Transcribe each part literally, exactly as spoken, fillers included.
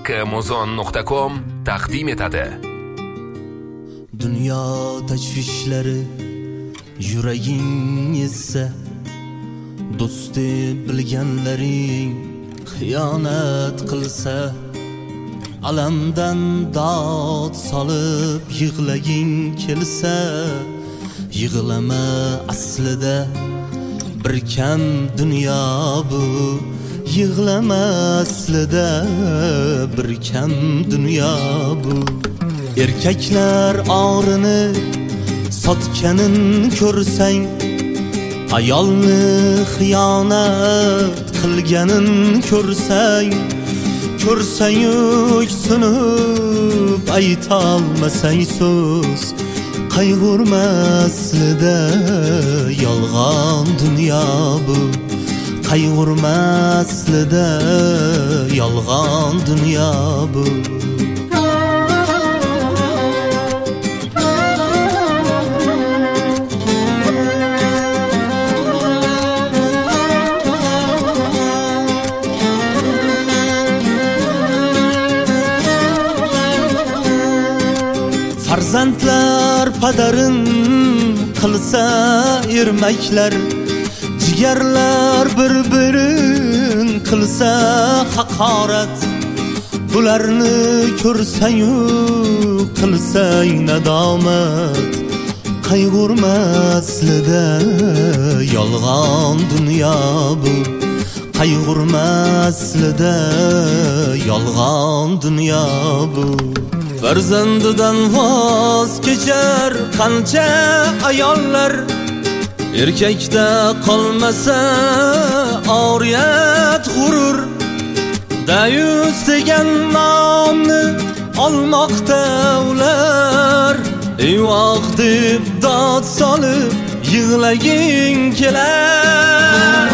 Amazon nuqta com taqdim etadi. Dunyo tashvishlari yuraging esa, do'sti bilganlaring xiyonat qilsa, alamdan dod solib yig'laging kelsa, yig'lama aslida bir kam dunyo bu, yig'lama aslida bir kam dunyo bu. Erkaklar orini sotganin ko'rsang, ayolni xiyonat qilganin ko'rsang, ko'rsang o'ksinib aytolmasang so'z, qayg'urma aslida yolg'on dunyo bu, qayg'urma aslida yolg'on dunyo bu. Farzandlar padarin qilsa ermaklar, jigarlar bir-birin qilsa haqorat, bularni ko'rsang-u qilsang nadomat, qayg'urma aslida yolg'on dunyo bu, qayg'urma aslida yolg'on dunyo bu. Farzandidan voz kechar qancha ayollar, erkakda qolmasa oriyat g'urur, dayus degan nomni olmoqda ular, eyvoh deb dod solib yig'laging kelar.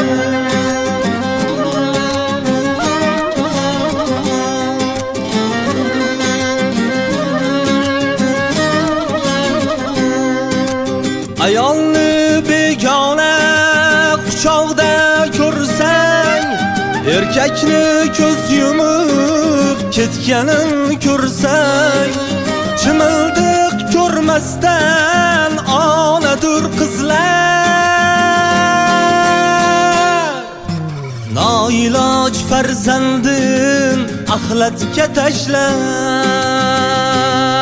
Ayolni begona quchoqda ko'rsang, erkakni ko'z yumib ketganin ko'rsang, chimildiq ko'rmasdan onadur qizlar, noiloj farzandin axlatga tashlar.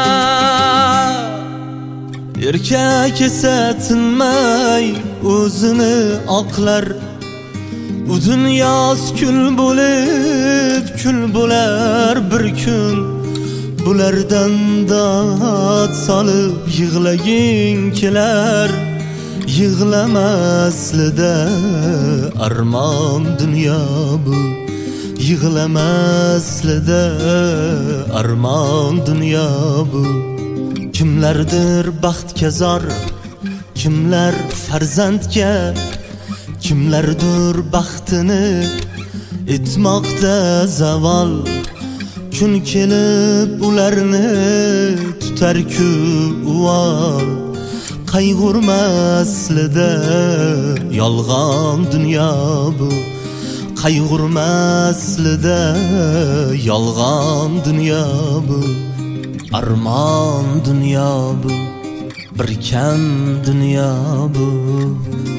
Erkak esa tinmay o'zini oqlar, u dunyoz kul bo'lib kul bo'lar bir kun, bulardan dod solib yig'laging kelar. Yig'lama aslida armon dunyo bu, yig'lama aslida armon dunyo bu. Kimlardir baxtga zor, kimlar farzandga, kimlardir baxtini etmoqda zavol, kun kelib ularni tutar-ku uvol, qayg'urma aslida yolg'on dunyo bu, qayg'urma aslida yolg'on dunyo bu. Armon dunyo bu, bir kam dunyo bu.